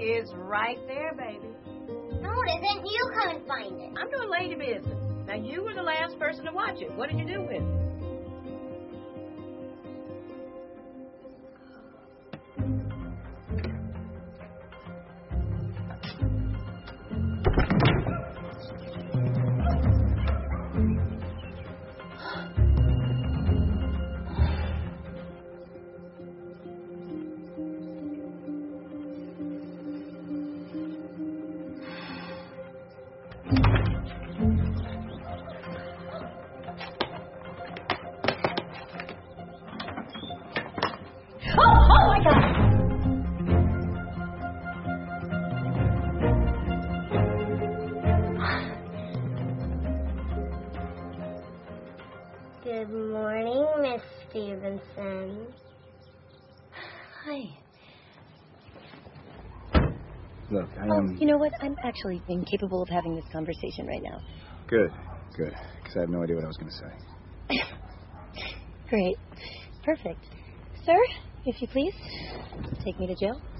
It's right there, baby. No, it isn't. You come and find it. I'm doing lady business. Now, you were the last person to watch it. What did you do with it? Good morning, Miss Stevenson. Hi. Look, You know what? I'm actually incapable of having this conversation right now. Good. Because I have no idea what I was going to say. Great. Perfect. Sir, if you please, take me to jail.